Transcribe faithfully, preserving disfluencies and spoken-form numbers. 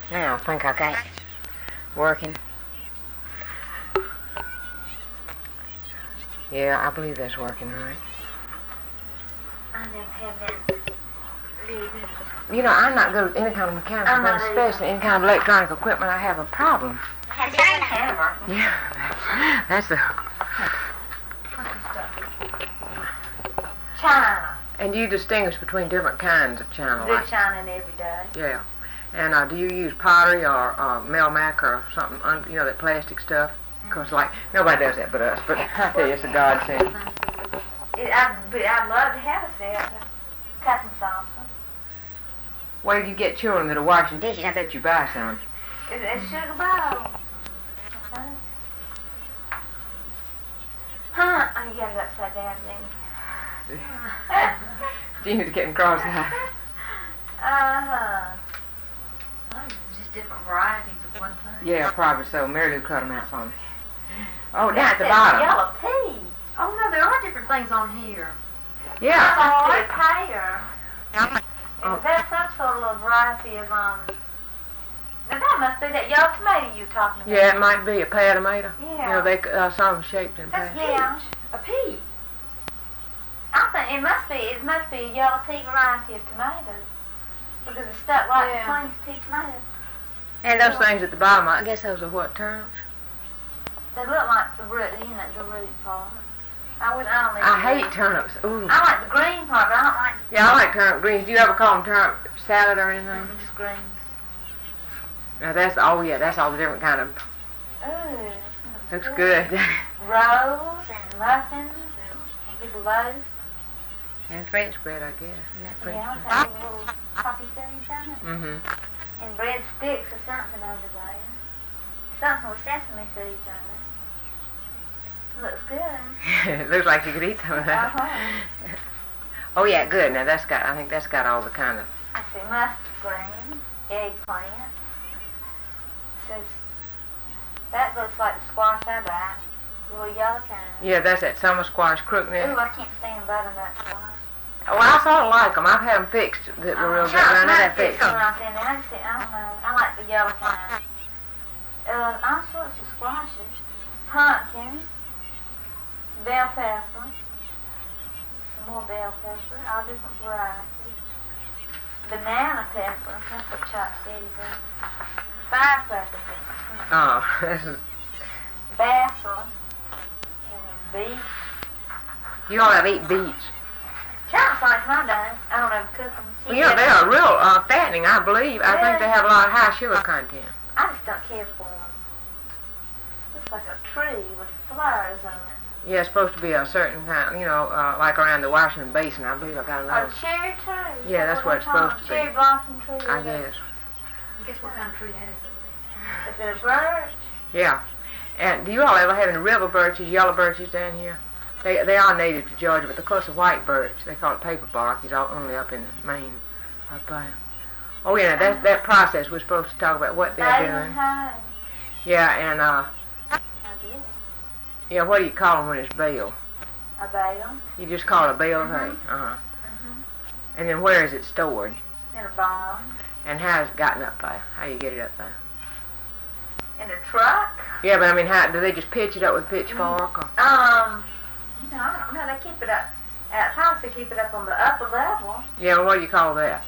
Now, I think I got it working. Yeah, I believe that's working right. I never have that. You know, I'm not good at any kind of mechanical I'm thing, not especially any kind of electronic equipment. I have a problem. Has your camera? Yeah, that's the... China. And you distinguish between different kinds of china, Good like... China in every day. Yeah. And uh, do you use pottery or uh, Melmac or something, un- you know, that plastic stuff? Because, like, nobody does that but us. But I tell you, it's a godsend. It, I, but I'd love to have a set. Cutting salsa. Where do you get children that are washing dishes? I bet you buy some. It's, it's sugar bowl. Okay. Huh? Oh, you got it upside down, didn't you? Gina's getting cross-eyed. Uh-huh. Well, it's just different varieties of one thing. Yeah, probably so. Mary Lou cut them out for me. Oh, down That's at the that bottom. yellow pea. Oh, no, there are different things on here. Yeah. Oh, it's higher. Oh. Is that some sort of little variety of, um... Now that must be that yellow tomato you were talking about. Yeah, it might be a pear tomato. Yeah. You know, they uh, some of them shaped in That's pear. Yeah. A pea. I think it must be, it must be a yellow pea variety of tomatoes. Because it's stuck right Yeah. between the pea tomatoes. And those things at the bottom, I guess those are what, turnips? They look like the root, you know, the root part. I would, I don't even I know. hate turnips. Ooh. I like the green part, but I don't like Yeah, I like turnip greens. Do you ever call them turnip salad or anything? the greens. Now that's, oh yeah, that's all the different kind of, Ooh. looks good. Rolls and muffins and, and big loaves. And French bread, I guess. Isn't that French Yeah, bread? I'll take a little poppy seeds on it. Mm-hmm. And bread sticks or something under there. Something with sesame seeds on it. Looks good. It looks like you could eat some of that. Uh-huh. Oh yeah, good. Now that's got, I think that's got all the kind of, I see mustard green, eggplant. Says that looks like the squash I buy. The little yellow kind. yeah, that's that summer squash crookneck. Ooh, I can't stand butternut squash. Well, I sort of like them. I've had them fixed that were real good. I know that fixed. When I said that, I just said, I don't know. I like the yellow kind. Uh, all sorts of squashes. Pumpkins. Bell pepper. Some more bell pepper. All different varieties. Banana pepper. That's what Chop City does. Firecracker pepper. Oh, this is, Basil. And beet. you all have eat beets. Chop's like my dad. I don't ever cook them. Well, you know, they are real uh, fattening, I believe. I think they have a lot of high sugar content. I just don't care for them. Looks like a tree with flowers on it. Yeah, it's supposed to be a certain kind, you know, uh, like around the Washington Basin, I believe. I got A another. cherry tree. Yeah, that's what it's they call supposed it? to be. Cherry blossom tree. I or guess. I guess what kind of tree that is over Is it a birch? Yeah. And do you all ever have any river birches, yellow birches down here? They they are native to Georgia, but of course the white birch, they call it paper bark, is all only up in Maine. Up there. Oh yeah, that that process we're supposed to talk about what they're Baling doing. hay. Yeah, and uh, I do. yeah, what do you call them when it's baled? A bale. You just call it a baled hay. Mhm. Uh huh. Mm-hmm. And then where is it stored? In a barn. And how has it gotten up there? How do you get it up there? In a truck. Yeah, but I mean, how do they just pitch it up with a pitchfork? Or? Um, you know, I don't know. They keep it up. At house, they keep it up on the upper level. Yeah, well, what do you call that?